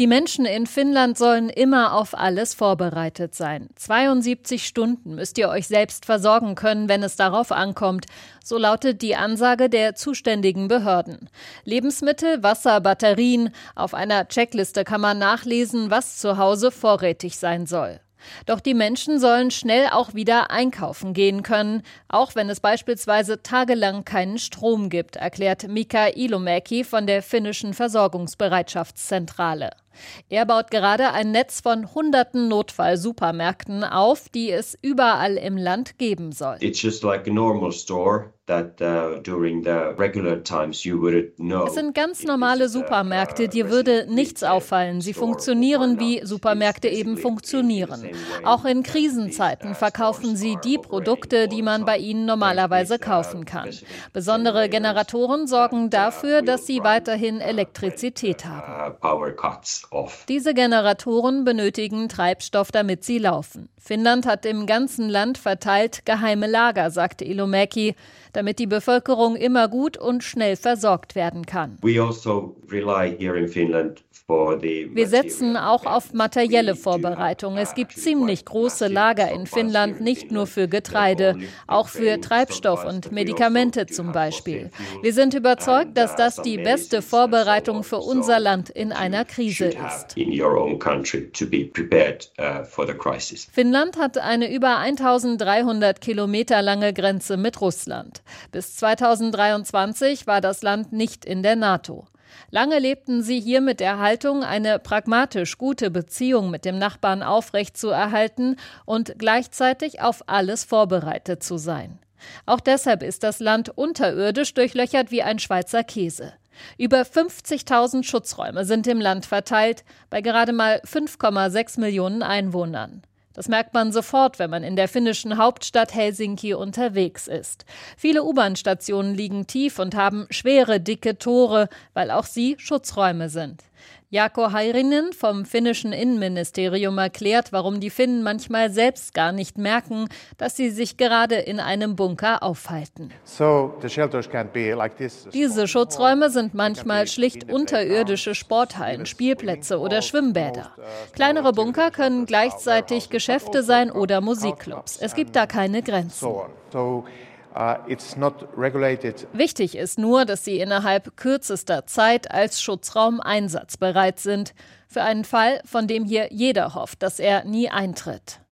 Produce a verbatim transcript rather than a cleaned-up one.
Die Menschen in Finnland sollen immer auf alles vorbereitet sein. zweiundsiebzig Stunden müsst ihr euch selbst versorgen können, wenn es darauf ankommt. So lautet die Ansage der zuständigen Behörden. Lebensmittel, Wasser, Batterien. Auf einer Checkliste kann man nachlesen, was zu Hause vorrätig sein soll. Doch die Menschen sollen schnell auch wieder einkaufen gehen können, auch wenn es beispielsweise tagelang keinen Strom gibt, erklärt Mika Ilomäki von der finnischen Versorgungsbereitschaftszentrale. Er baut gerade ein Netz von hunderten Notfall-Supermärkten auf, die es überall im Land geben soll. It's just like a normal store that uh, during the regular times you wouldn't know. Es sind ganz normale Supermärkte, dir würde nichts auffallen. Sie funktionieren, wie Supermärkte eben funktionieren. Auch in Krisenzeiten verkaufen sie die Produkte, die man bei ihnen normalerweise kaufen kann. Besondere Generatoren sorgen dafür, dass sie weiterhin Elektrizität haben. Diese Generatoren benötigen Treibstoff, damit sie laufen. Finnland hat im ganzen Land verteilt geheime Lager, sagte Ilomäki, damit die Bevölkerung immer gut und schnell versorgt werden kann. Wir setzen auch auf materielle Vorbereitung. Es gibt ziemlich große Lager in Finnland, nicht nur für Getreide, auch für Treibstoff und Medikamente zum Beispiel. Wir sind überzeugt, dass das die beste Vorbereitung für unser Land in einer Krise ist. Finnland hat eine über eintausenddreihundert Kilometer lange Grenze mit Russland. Bis zweitausenddreiundzwanzig war das Land nicht in der NATO. Lange lebten sie hier mit der Haltung, eine pragmatisch gute Beziehung mit dem Nachbarn aufrechtzuerhalten und gleichzeitig auf alles vorbereitet zu sein. Auch deshalb ist das Land unterirdisch durchlöchert wie ein Schweizer Käse. Über fünfzigtausend Schutzräume sind im Land verteilt, bei gerade mal fünf Komma sechs Millionen Einwohnern. Das merkt man sofort, wenn man in der finnischen Hauptstadt Helsinki unterwegs ist. Viele U-Bahn-Stationen liegen tief und haben schwere, dicke Tore, weil auch sie Schutzräume sind. Jaakko Häyrynen vom finnischen Innenministerium erklärt, warum die Finnen manchmal selbst gar nicht merken, dass sie sich gerade in einem Bunker aufhalten. Diese Schutzräume sind manchmal schlicht unterirdische Sporthallen, Spielplätze oder Schwimmbäder. Kleinere Bunker können gleichzeitig Geschäfte sein oder Musikclubs. Es gibt da keine Grenzen. Uh, it's not regulated. Wichtig ist nur, dass sie innerhalb kürzester Zeit als Schutzraum einsatzbereit sind. Für einen Fall, von dem hier jeder hofft, dass er nie eintritt.